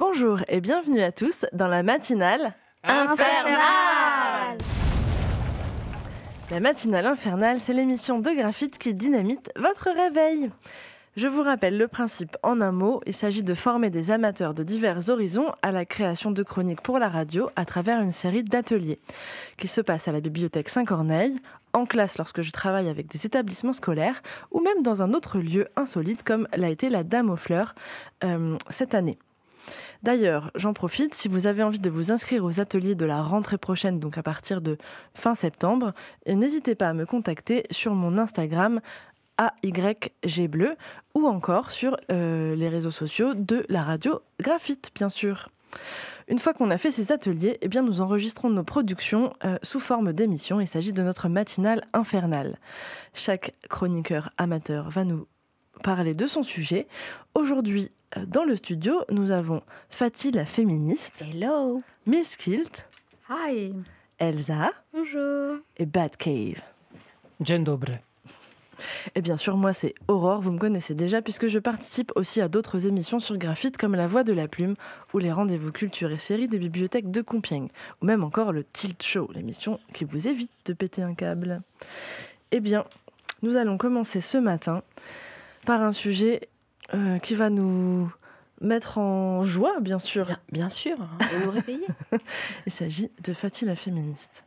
Bonjour et bienvenue à tous dans la matinale infernale. La matinale infernale, c'est l'émission de graphite qui dynamite votre réveil. Je vous rappelle le principe en un mot, il s'agit de former des amateurs de divers horizons à la création de chroniques pour la radio à travers une série d'ateliers qui se passent à la bibliothèque Saint-Corneille, en classe lorsque je travaille avec des établissements scolaires ou même dans un autre lieu insolite comme l'a été la Dame aux Fleurs cette année. D'ailleurs, j'en profite, si vous avez envie de vous inscrire aux ateliers de la rentrée prochaine, donc à partir de fin septembre, n'hésitez pas à me contacter sur mon Instagram AYGbleu ou encore sur les réseaux sociaux de la radio Graphite, bien sûr. Une fois qu'on a fait ces ateliers, eh bien nous enregistrons nos productions sous forme d'émissions. Il s'agit de notre matinale infernale. Chaque chroniqueur amateur va nous parler de son sujet. Aujourd'hui, dans le studio, nous avons Fatih la féministe. Hello. Miss Kilt. Hi. Elsa. Bonjour. Et Batcave. Dzień dobry. Et bien sûr, moi, c'est Aurore. Vous me connaissez déjà puisque je participe aussi à d'autres émissions sur Graphite comme La Voix de la Plume ou les rendez-vous culture et séries des bibliothèques de Compiègne. Ou même encore le Tilt Show, l'émission qui vous évite de péter un câble. Eh bien, nous allons commencer ce matin par un sujet qui va nous mettre en joie, bien sûr. Bien sûr, et nous réveiller. Il s'agit de Fatih la féministe.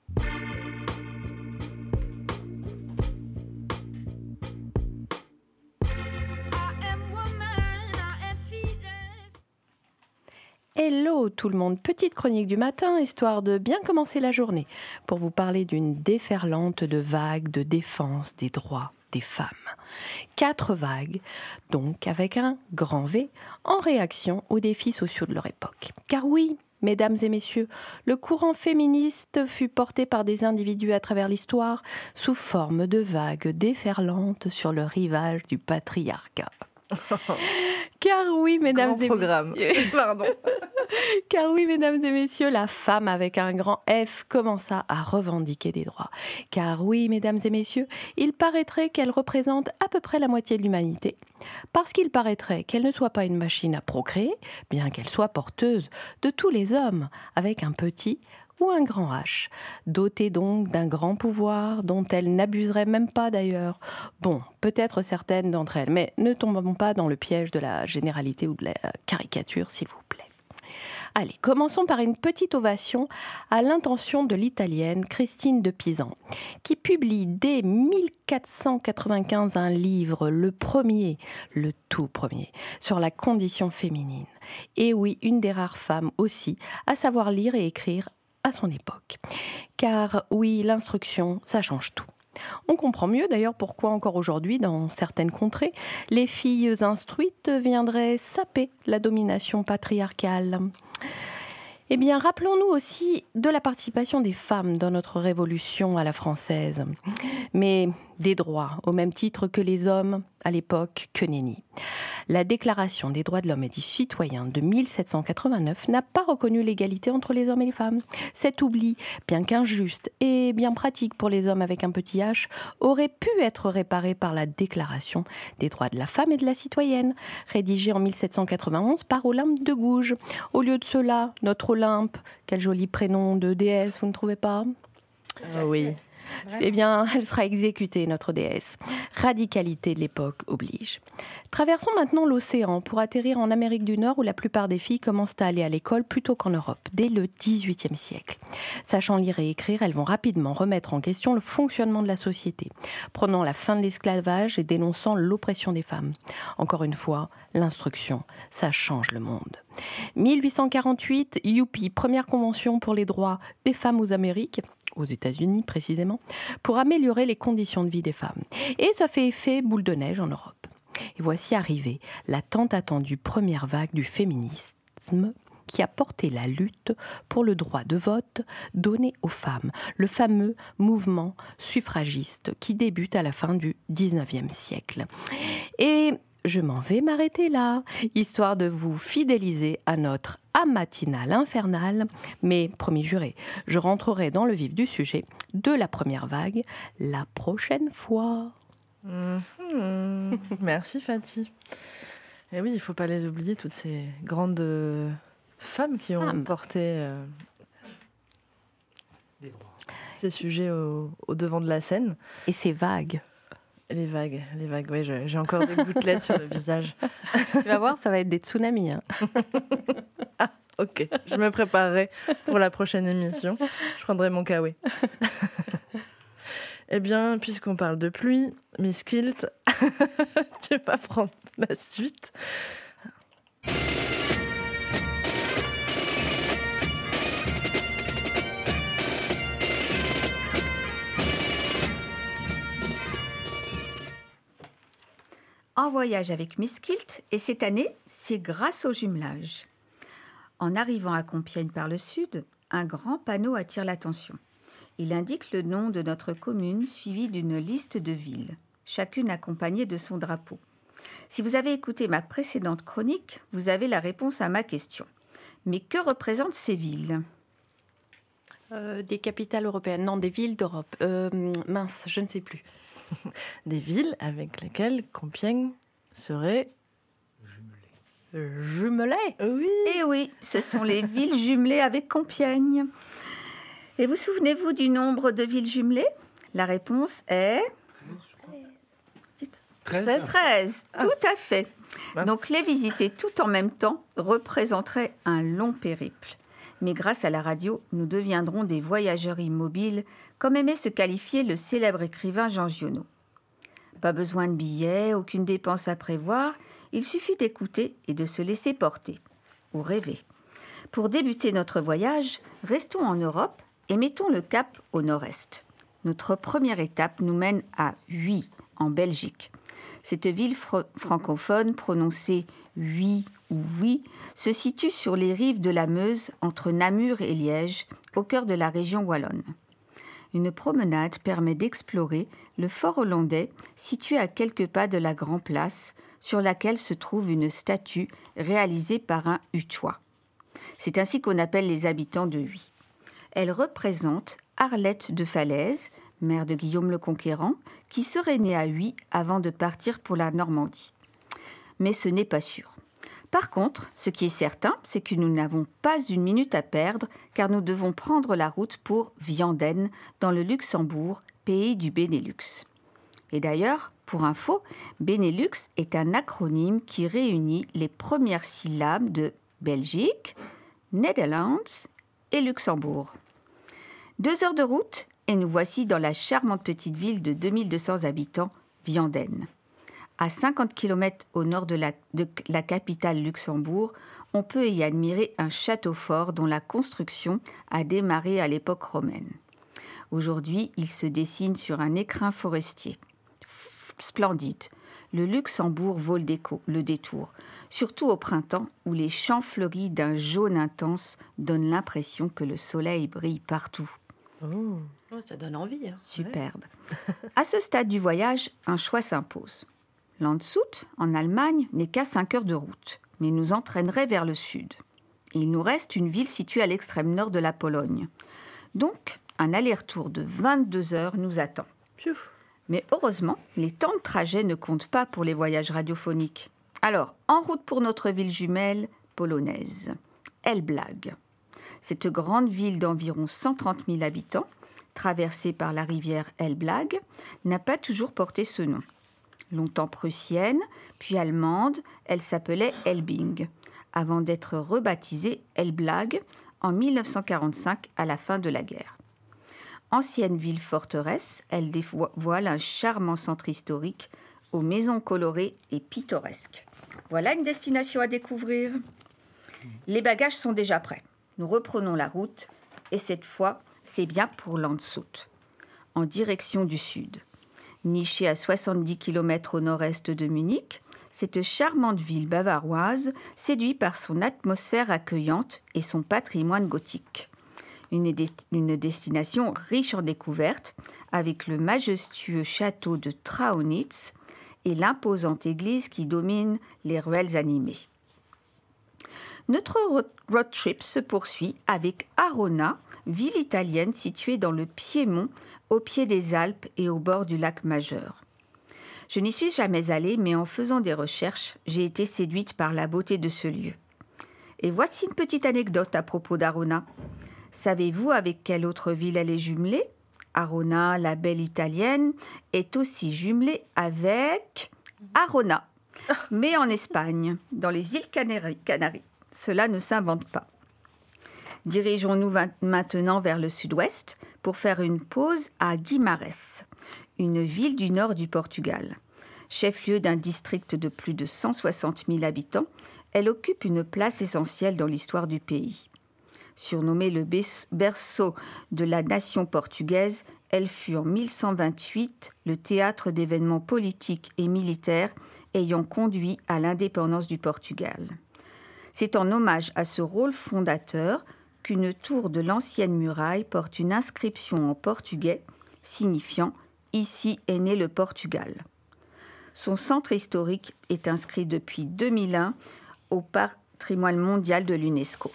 Hello tout le monde, petite chronique du matin, histoire de bien commencer la journée, pour vous parler d'une déferlante de vagues de défense des droits des femmes. 4 vagues, donc avec un grand V, en réaction aux défis sociaux de leur époque. Car oui, mesdames et messieurs, le courant féministe fut porté par des individus à travers l'histoire sous forme de vagues déferlantes sur le rivage du patriarcat. Car oui, mesdames et messieurs. Pardon. Car oui, mesdames et messieurs, la femme avec un grand F commença à revendiquer des droits. Car oui, mesdames et messieurs, il paraîtrait qu'elle représente à peu près la moitié de l'humanité. Parce qu'il paraîtrait qu'elle ne soit pas une machine à procréer, bien qu'elle soit porteuse de tous les hommes, avec un petit ou un grand H, dotée donc d'un grand pouvoir dont elle n'abuserait même pas d'ailleurs. Bon, peut-être certaines d'entre elles, mais ne tombons pas dans le piège de la généralité ou de la caricature, s'il vous plaît. Allez, commençons par une petite ovation à l'intention de l'italienne Christine de Pisan, qui publie dès 1495 un livre, le tout premier, sur la condition féminine. Et oui, une des rares femmes aussi à savoir lire et écrire à son époque. Car oui, l'instruction, ça change tout. On comprend mieux d'ailleurs pourquoi encore aujourd'hui, dans certaines contrées, les filles instruites viendraient saper la domination patriarcale. Eh bien, rappelons-nous aussi de la participation des femmes dans notre révolution à la française. Mais des droits, au même titre que les hommes, à l'époque, que nenni. La Déclaration des droits de l'homme et du citoyen de 1789 n'a pas reconnu l'égalité entre les hommes et les femmes. Cet oubli, bien qu'injuste et bien pratique pour les hommes avec un petit H, aurait pu être réparé par la Déclaration des droits de la femme et de la citoyenne, rédigée en 1791 par Olympe de Gouges. Au lieu de cela, notre Olympe, quel joli prénom de déesse, vous ne trouvez pas ? Oui. Eh bien, elle sera exécutée, notre déesse. Radicalité de l'époque oblige. Traversons maintenant l'océan pour atterrir en Amérique du Nord où la plupart des filles commencent à aller à l'école plutôt qu'en Europe, dès le XVIIIe siècle. Sachant lire et écrire, elles vont rapidement remettre en question le fonctionnement de la société, prenant la fin de l'esclavage et dénonçant l'oppression des femmes. Encore une fois, l'instruction, ça change le monde. 1848, youpi, première convention pour les droits des femmes aux Amériques, aux États-Unis précisément, pour améliorer les conditions de vie des femmes. Et ça fait effet boule de neige en Europe. Et voici arrivée la tant attendue première vague du féminisme qui a porté la lutte pour le droit de vote donné aux femmes, le fameux mouvement suffragiste qui débute à la fin du XIXe siècle. Et je m'en vais m'arrêter là, histoire de vous fidéliser à notre matinale infernale, mais promis juré, je rentrerai dans le vif du sujet de la première vague la prochaine fois. Merci Fatih. Et oui, il ne faut pas les oublier, toutes ces grandes femmes qui ont porté ces sujets au devant de la scène. Et ces vagues. Les vagues, oui, j'ai encore des gouttelettes sur le visage. Tu vas voir, ça va être des tsunamis. Hein. Ah, ok, je me préparerai pour la prochaine émission. Je prendrai mon kawé. Eh bien, puisqu'on parle de pluie, Miss Kilt, tu vas prendre la suite. En voyage avec Miss Kilt, et cette année, c'est grâce au jumelage. En arrivant à Compiègne par le sud, un grand panneau attire l'attention. Il indique le nom de notre commune suivi d'une liste de villes, chacune accompagnée de son drapeau. Si vous avez écouté ma précédente chronique, vous avez la réponse à ma question. Mais que représentent ces villes ? Des capitales européennes, non, des villes d'Europe. Mince, je ne sais plus. Des villes avec lesquelles Compiègne serait jumelée. Oui. Eh oui, ce sont les villes jumelées avec Compiègne. Et vous souvenez-vous du nombre de villes jumelées ? La réponse est 13. Tout à fait. Donc les visiter tout en même temps représenterait un long périple. Mais grâce à la radio, nous deviendrons des voyageurs immobiles, comme aimait se qualifier le célèbre écrivain Jean Giono. Pas besoin de billets, aucune dépense à prévoir, il suffit d'écouter et de se laisser porter, ou rêver. Pour débuter notre voyage, restons en Europe et mettons le cap au nord-est. Notre première étape nous mène à Huy, en Belgique. Cette ville francophone, prononcée Huy ou Oui, se situe sur les rives de la Meuse, entre Namur et Liège, au cœur de la région wallonne. Une promenade permet d'explorer le fort hollandais, situé à quelques pas de la Grand Place, sur laquelle se trouve une statue réalisée par un Hutois. C'est ainsi qu'on appelle les habitants de Huy. Elle représente Arlette de Falaise, mère de Guillaume le Conquérant, qui serait née à Huy avant de partir pour la Normandie. Mais ce n'est pas sûr. Par contre, ce qui est certain, c'est que nous n'avons pas une minute à perdre, car nous devons prendre la route pour Vianden, dans le Luxembourg, pays du Benelux. Et d'ailleurs, pour info, Benelux est un acronyme qui réunit les premières syllabes de Belgique, Netherlands et Luxembourg. 2 heures de route et nous voici dans la charmante petite ville de 2200 habitants, Vianden. À 50 km au nord de la capitale Luxembourg, on peut y admirer un château fort dont la construction a démarré à l'époque romaine. Aujourd'hui, il se dessine sur un écrin forestier. Splendide. Le Luxembourg vaut le détour, surtout au printemps où les champs fleuris d'un jaune intense donnent l'impression que le soleil brille partout. Oh. Oh, ça donne envie. Hein. Superbe. À ce stade du voyage, un choix s'impose. Landshut, en Allemagne, n'est qu'à 5 heures de route, mais nous entraînerait vers le sud. Et il nous reste une ville située à l'extrême nord de la Pologne. Donc, un aller-retour de 22 heures nous attend. Piou. Mais heureusement, les temps de trajet ne comptent pas pour les voyages radiophoniques. Alors, en route pour notre ville jumelle polonaise, Elbląg. Cette grande ville d'environ 130 000 habitants, traversée par la rivière Elbląg, n'a pas toujours porté ce nom. Longtemps prussienne, puis allemande, elle s'appelait Elbing, avant d'être rebaptisée Elbląg en 1945 à la fin de la guerre. Ancienne ville forteresse, elle dévoile un charmant centre historique aux maisons colorées et pittoresques. Voilà une destination à découvrir. Les bagages sont déjà prêts. Nous reprenons la route et cette fois, c'est bien pour Landshut, en direction du sud. Nichée à 70 km au nord-est de Munich, cette charmante ville bavaroise séduit par son atmosphère accueillante et son patrimoine gothique. Une destination riche en découvertes, avec le majestueux château de Traunitz et l'imposante église qui domine les ruelles animées. Notre road trip se poursuit avec Arona, ville italienne située dans le Piémont, au pied des Alpes et au bord du lac Majeur. Je n'y suis jamais allée, mais en faisant des recherches, j'ai été séduite par la beauté de ce lieu. Et voici une petite anecdote à propos d'Arona. Savez-vous avec quelle autre ville elle est jumelée ? Arona, la belle italienne, est aussi jumelée avec Arona, mais en Espagne, dans les îles Canaries. Cela ne s'invente pas. Dirigeons-nous maintenant vers le sud-ouest pour faire une pause à Guimarães, une ville du nord du Portugal. Chef-lieu d'un district de plus de 160 000 habitants, elle occupe une place essentielle dans l'histoire du pays. Surnommée le berceau de la nation portugaise, elle fut en 1128 le théâtre d'événements politiques et militaires ayant conduit à l'indépendance du Portugal. C'est en hommage à ce rôle fondateur qu'une tour de l'ancienne muraille porte une inscription en portugais signifiant « Ici est né le Portugal ». Son centre historique est inscrit depuis 2001 au patrimoine mondial de l'UNESCO.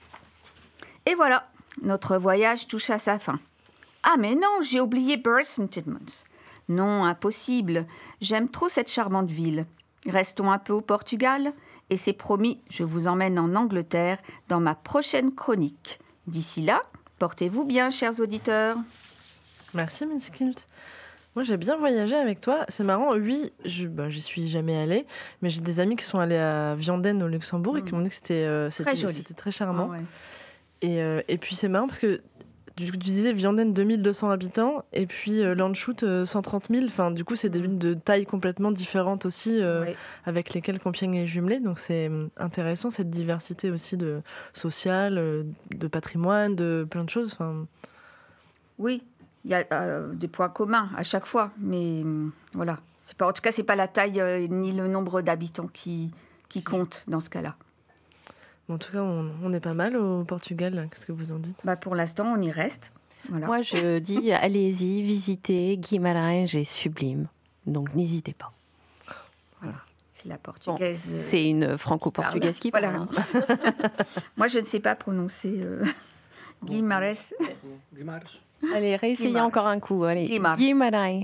Et voilà, notre voyage touche à sa fin. Ah mais non, j'ai oublié Bury St Edmunds. Non, impossible, j'aime trop cette charmante ville. Restons un peu au Portugal et c'est promis, je vous emmène en Angleterre dans ma prochaine chronique. D'ici là, portez-vous bien, chers auditeurs. Merci, Miss Kilt. Moi, j'ai bien voyagé avec toi. C'est marrant, oui, j'y suis jamais allée, mais j'ai des amis qui sont allés à Vianden au Luxembourg et qui m'ont dit que c'était très charmant. Ah ouais. Et puis, c'est marrant parce que tu disais Vianden 2200 habitants et puis Landshut 130 000. Enfin, du coup, c'est des villes de taille complètement différentes aussi avec lesquelles Compiègne est jumelée. Donc, c'est intéressant cette diversité aussi sociale, de patrimoine, de plein de choses. Enfin... Oui, il y a des points communs à chaque fois. Mais voilà, en tout cas, ce n'est pas la taille ni le nombre d'habitants qui comptent dans ce cas-là. En tout cas, on est pas mal au Portugal. Là. Qu'est-ce que vous en dites ? Pour l'instant, on y reste. Voilà. Moi, je dis, allez-y, visitez. Guimarães est sublime. Donc, n'hésitez pas. Voilà. C'est la portugaise. Bon, c'est une franco-portugaise qui parle. Voilà. Moi, je ne sais pas prononcer Guimarães. Allez, réessayez encore un coup. Allez. Guimarães.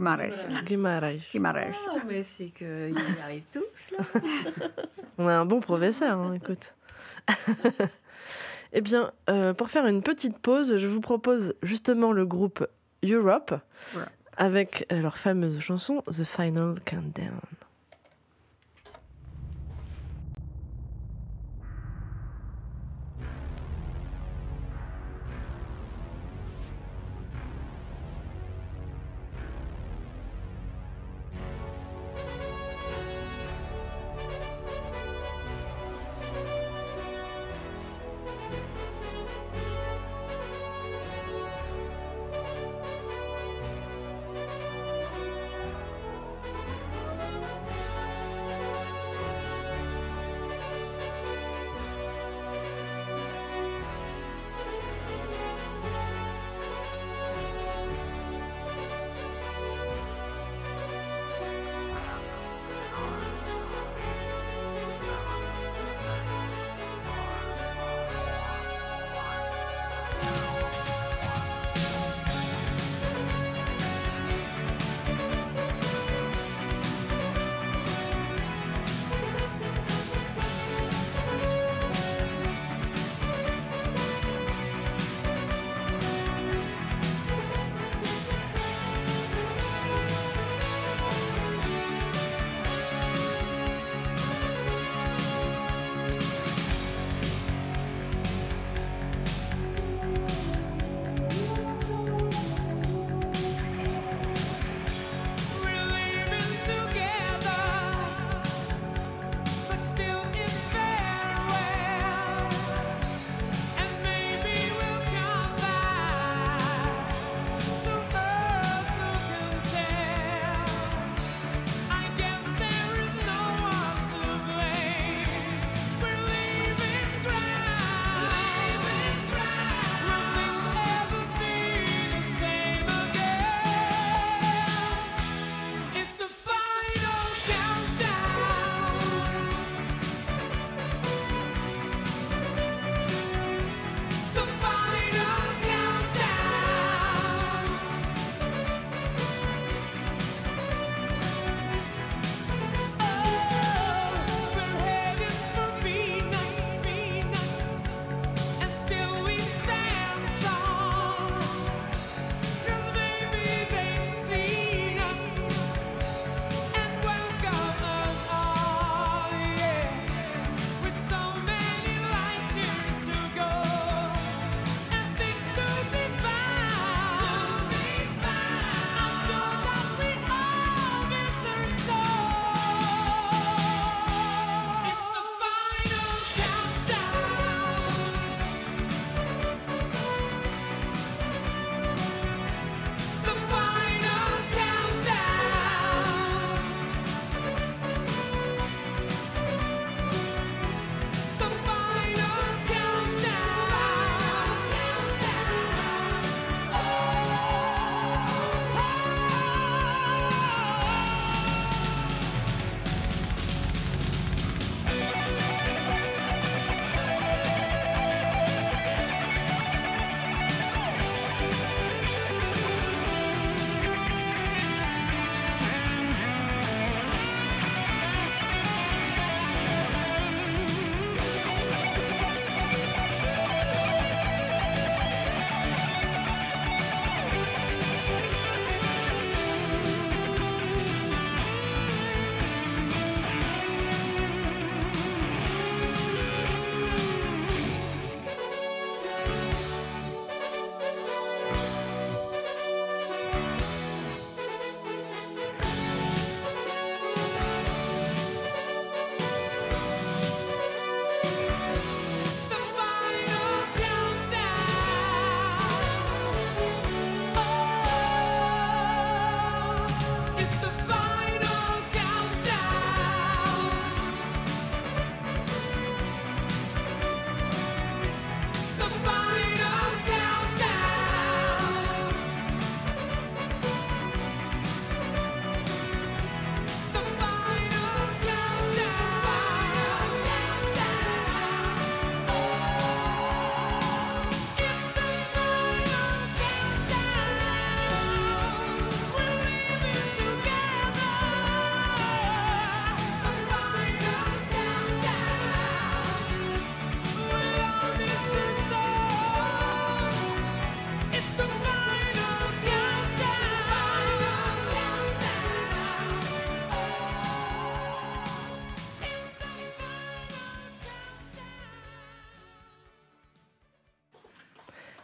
Ah, mais c'est qu'ils y arrivent tous, là. On a un bon professeur, hein, écoute. Eh bien, pour faire une petite pause, je vous propose justement le groupe Europe avec leur fameuse chanson The Final Countdown.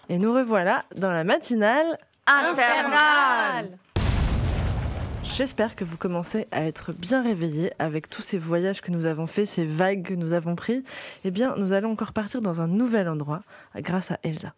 Et nous revoilà dans la matinale Infernale. J'espère que vous commencez à être bien réveillés avec tous ces voyages que nous avons faits, ces vagues que nous avons pris. Eh bien, nous allons encore partir dans un nouvel endroit grâce à Elsa.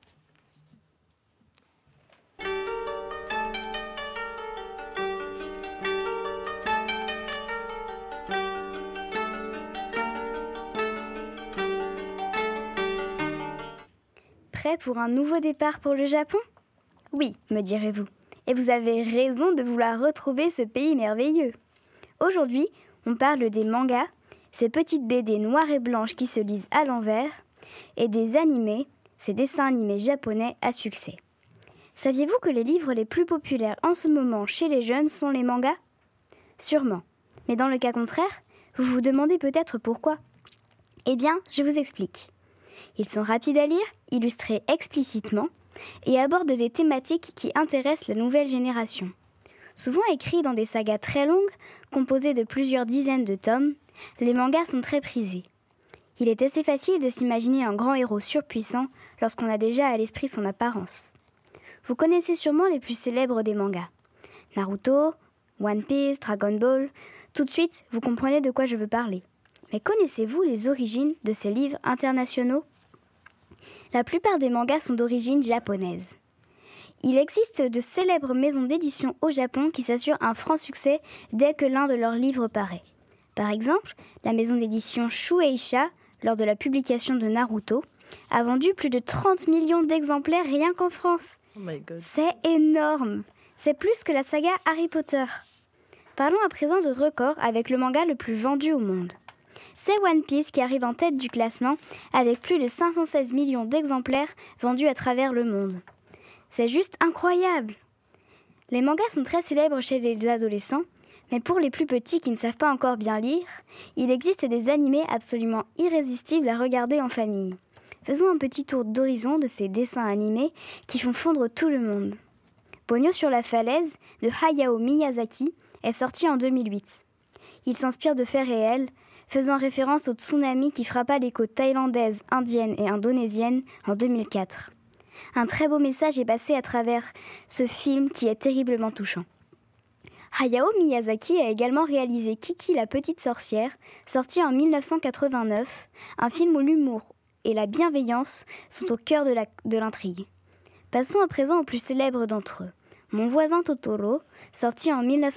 Prêt pour un nouveau départ pour le Japon ? Oui, me direz-vous. Et vous avez raison de vouloir retrouver ce pays merveilleux. Aujourd'hui, on parle des mangas, ces petites BD noires et blanches qui se lisent à l'envers, et des animés, ces dessins animés japonais à succès. Saviez-vous que les livres les plus populaires en ce moment chez les jeunes sont les mangas ? Sûrement. Mais dans le cas contraire, vous vous demandez peut-être pourquoi. Eh bien, je vous explique. Ils sont rapides à lire, illustrés explicitement, et abordent des thématiques qui intéressent la nouvelle génération. Souvent écrits dans des sagas très longues, composées de plusieurs dizaines de tomes, les mangas sont très prisés. Il est assez facile de s'imaginer un grand héros surpuissant lorsqu'on a déjà à l'esprit son apparence. Vous connaissez sûrement les plus célèbres des mangas. Naruto, One Piece, Dragon Ball. Tout de suite, vous comprenez de quoi je veux parler. Mais connaissez-vous les origines de ces livres internationaux ? La plupart des mangas sont d'origine japonaise. Il existe de célèbres maisons d'édition au Japon qui s'assurent un franc succès dès que l'un de leurs livres paraît. Par exemple, la maison d'édition Shueisha, lors de la publication de Naruto, a vendu plus de 30 millions d'exemplaires rien qu'en France. Oh my God. C'est énorme. C'est plus que la saga Harry Potter. Parlons à présent de records avec le manga le plus vendu au monde. C'est One Piece qui arrive en tête du classement avec plus de 516 millions d'exemplaires vendus à travers le monde. C'est juste incroyable! Les mangas sont très célèbres chez les adolescents, mais pour les plus petits qui ne savent pas encore bien lire, il existe des animés absolument irrésistibles à regarder en famille. Faisons un petit tour d'horizon de ces dessins animés qui font fondre tout le monde. Pogno sur la falaise de Hayao Miyazaki est sorti en 2008. Il s'inspire de faits réels, faisant référence au tsunami qui frappa les côtes thaïlandaises, indiennes et indonésiennes en 2004. Un très beau message est passé à travers ce film qui est terriblement touchant. Hayao Miyazaki a également réalisé Kiki la petite sorcière, sorti en 1989, un film où l'humour et la bienveillance sont au cœur de l'intrigue. Passons à présent au plus célèbre d'entre eux. Mon voisin Totoro, sorti en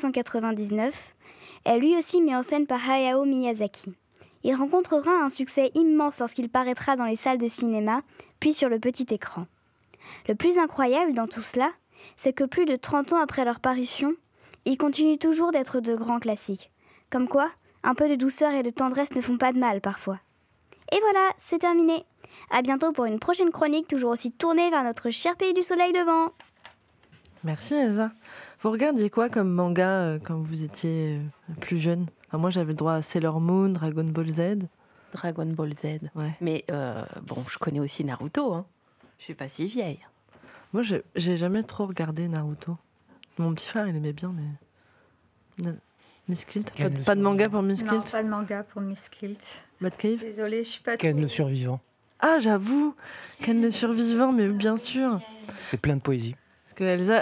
1999, est lui aussi mis en scène par Hayao Miyazaki. Il rencontrera un succès immense lorsqu'il paraîtra dans les salles de cinéma, puis sur le petit écran. Le plus incroyable dans tout cela, c'est que plus de 30 ans après leur parution, ils continuent toujours d'être de grands classiques. Comme quoi, un peu de douceur et de tendresse ne font pas de mal parfois. Et voilà, c'est terminé. À bientôt pour une prochaine chronique toujours aussi tournée vers notre cher pays du soleil levant. Merci Elsa. Vous regardiez quoi comme manga quand vous étiez plus jeune ? Enfin, moi j'avais le droit à Sailor Moon, Dragon Ball Z. Dragon Ball Z. Ouais. Mais bon, je connais aussi Naruto. Hein. Je suis pas si vieille. Moi j'ai jamais trop regardé Naruto. Mon petit frère il aimait bien, mais... Miss Kilt, pas de manga pour Miss Kilt. Non, pas de manga pour Miss Kilt. Bad Cave. Désolée, je suis pas Ken trop... le survivant. Ah j'avoue, Ken le survivant, mais bien sûr. C'est plein de poésie. Parce que Elsa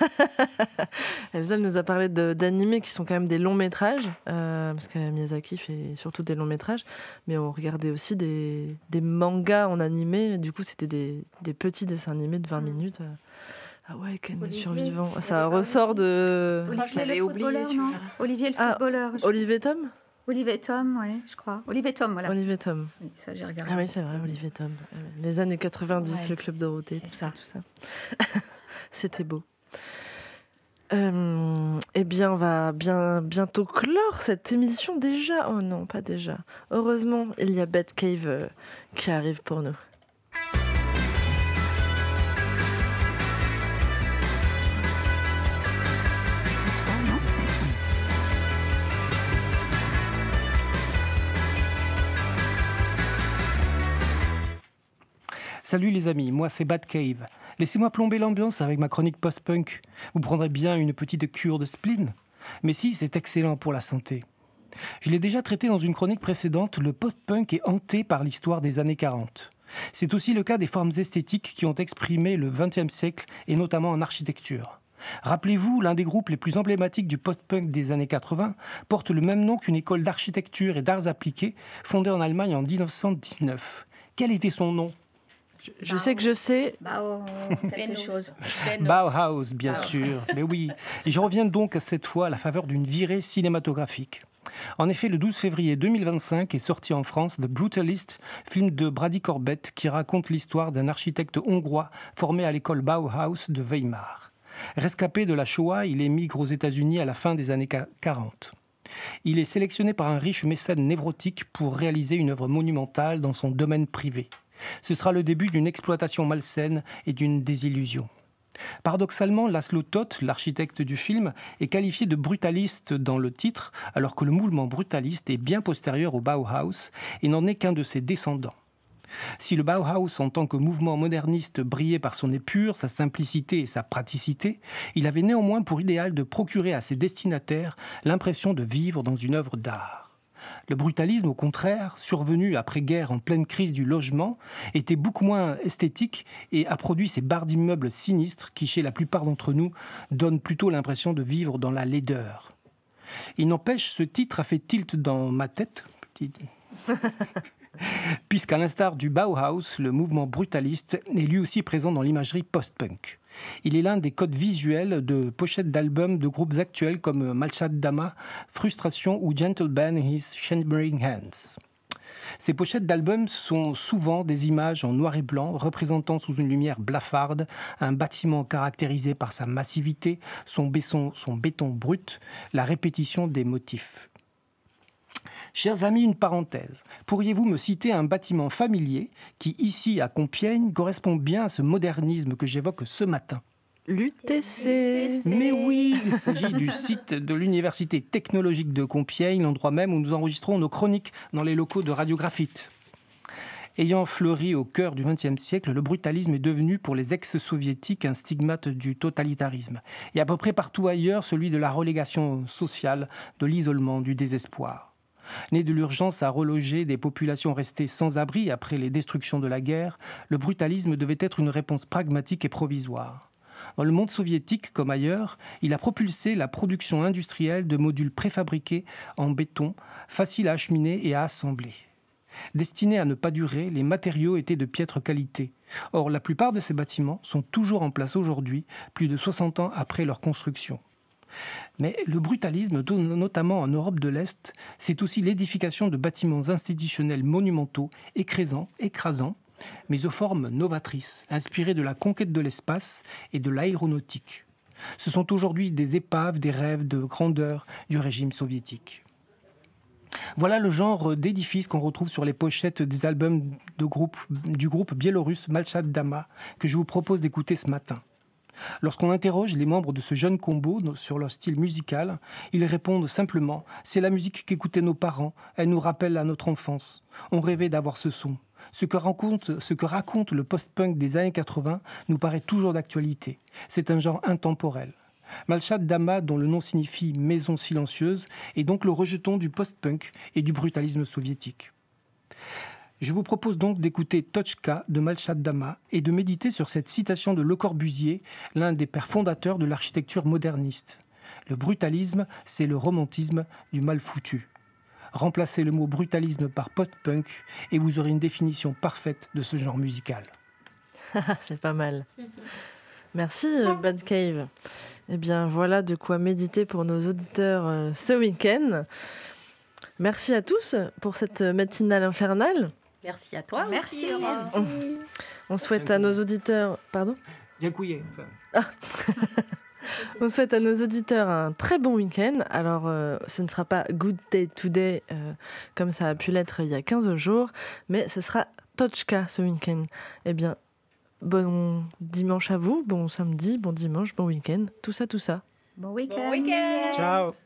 elle nous a parlé d'animés qui sont quand même des longs métrages, parce que Miyazaki fait surtout des longs métrages, mais on regardait aussi des mangas en animé, du coup c'était des petits dessins animés de 20 minutes. Ah ouais, Ken le survivant, ça ressort de... Olivier le footballeur, non ? Olivier le footballeur. Olivier Tom ? Olivier Tom, ouais, je crois. Olivier Tom, voilà. Olivier Tom. Oui, ça j'ai regardé. Ah oui, c'est vrai, Olivier Tom. Les années 90, ouais, le Club Dorothée, tout ça. C'était beau. Eh bien, on va bientôt clore cette émission déjà. Oh non, pas déjà. Heureusement, il y a Batcave qui arrive pour nous. Salut les amis, moi c'est Batcave. Laissez-moi plomber l'ambiance avec ma chronique post-punk. Vous prendrez bien une petite cure de spleen. Mais si, c'est excellent pour la santé. Je l'ai déjà traité dans une chronique précédente, le post-punk est hanté par l'histoire des années 40. C'est aussi le cas des formes esthétiques qui ont exprimé le XXe siècle, et notamment en architecture. Rappelez-vous, l'un des groupes les plus emblématiques du post-punk des années 80 porte le même nom qu'une école d'architecture et d'arts appliqués fondée en Allemagne en 1919. Quel était son nom ? Je sais que je sais. Quelque chose. Bauhaus, bien sûr. Mais oui. Et je reviens donc cette fois à la faveur d'une virée cinématographique. En effet, le 12 février 2025 est sorti en France The Brutalist, film de Brady Corbett qui raconte l'histoire d'un architecte hongrois formé à l'école Bauhaus de Weimar. Rescapé de la Shoah, il émigre aux États-Unis à la fin des années 40. Il est sélectionné par un riche mécène névrotique pour réaliser une œuvre monumentale dans son domaine privé. Ce sera le début d'une exploitation malsaine et d'une désillusion. Paradoxalement, Laszlo Toth, l'architecte du film, est qualifié de brutaliste dans le titre, alors que le mouvement brutaliste est bien postérieur au Bauhaus et n'en est qu'un de ses descendants. Si le Bauhaus, en tant que mouvement moderniste, brillait par son épure, sa simplicité et sa praticité, il avait néanmoins pour idéal de procurer à ses destinataires l'impression de vivre dans une œuvre d'art. Le brutalisme, au contraire, survenu après-guerre en pleine crise du logement, était beaucoup moins esthétique et a produit ces barres d'immeubles sinistres qui, chez la plupart d'entre nous, donnent plutôt l'impression de vivre dans la laideur. Il n'empêche, ce titre a fait tilt dans ma tête. Puisqu'à l'instar du Bauhaus, le mouvement brutaliste est lui aussi présent dans l'imagerie post-punk. Il est l'un des codes visuels de pochettes d'albums de groupes actuels comme Malchad Dama, Frustration ou Gentle Ben and His Shivering Hands. Ces pochettes d'albums sont souvent des images en noir et blanc représentant sous une lumière blafarde un bâtiment caractérisé par sa massivité, son béton brut, la répétition des motifs. Chers amis, une parenthèse. Pourriez-vous me citer un bâtiment familier qui, ici à Compiègne, correspond bien à ce modernisme que j'évoque ce matin ? L'UTC. Mais oui, il s'agit du site de l'Université technologique de Compiègne, l'endroit même où nous enregistrons nos chroniques dans les locaux de Radio Graphite. Ayant fleuri au cœur du XXe siècle, le brutalisme est devenu pour les ex-soviétiques un stigmate du totalitarisme. Et à peu près partout ailleurs, celui de la relégation sociale, de l'isolement, du désespoir. Né de l'urgence à reloger des populations restées sans abri après les destructions de la guerre, le brutalisme devait être une réponse pragmatique et provisoire. Dans le monde soviétique, comme ailleurs, il a propulsé la production industrielle de modules préfabriqués en béton, faciles à acheminer et à assembler. Destinés à ne pas durer, les matériaux étaient de piètre qualité. Or, la plupart de ces bâtiments sont toujours en place aujourd'hui, plus de 60 ans après leur construction. Mais le brutalisme, notamment en Europe de l'Est, c'est aussi l'édification de bâtiments institutionnels monumentaux, écrasants, mais aux formes novatrices, inspirés de la conquête de l'espace et de l'aéronautique. Ce sont aujourd'hui des épaves, des rêves de grandeur du régime soviétique. Voilà le genre d'édifices qu'on retrouve sur les pochettes des albums du groupe biélorusse Malchad Dama que je vous propose d'écouter ce matin. Lorsqu'on interroge les membres de ce jeune combo sur leur style musical, ils répondent simplement « C'est la musique qu'écoutaient nos parents, elle nous rappelle à notre enfance. On rêvait d'avoir ce son. Ce que raconte le post-punk des années 80 nous paraît toujours d'actualité. C'est un genre intemporel. » Malchad Dama, dont le nom signifie « maison silencieuse », est donc le rejeton du post-punk et du brutalisme soviétique. Je vous propose donc d'écouter Tochka de Malchad Dama et de méditer sur cette citation de Le Corbusier, l'un des pères fondateurs de l'architecture moderniste. Le brutalisme, c'est le romantisme du mal foutu. Remplacez le mot brutalisme par post-punk et vous aurez une définition parfaite de ce genre musical. C'est pas mal. Merci Bad Cave. Eh bien voilà de quoi méditer pour nos auditeurs ce week-end. Merci à tous pour cette matinale infernale. Merci à toi. Merci. On souhaite à nos auditeurs... Pardon ? Dziękuję. On souhaite à nos auditeurs un très bon week-end. Alors, ce ne sera pas Good Day Today comme ça a pu l'être il y a 15 jours, mais ce sera Tochka ce week-end. Eh bien, bon dimanche à vous, bon samedi, bon dimanche, bon week-end, tout ça. Bon week-end. Bon week-end. Ciao.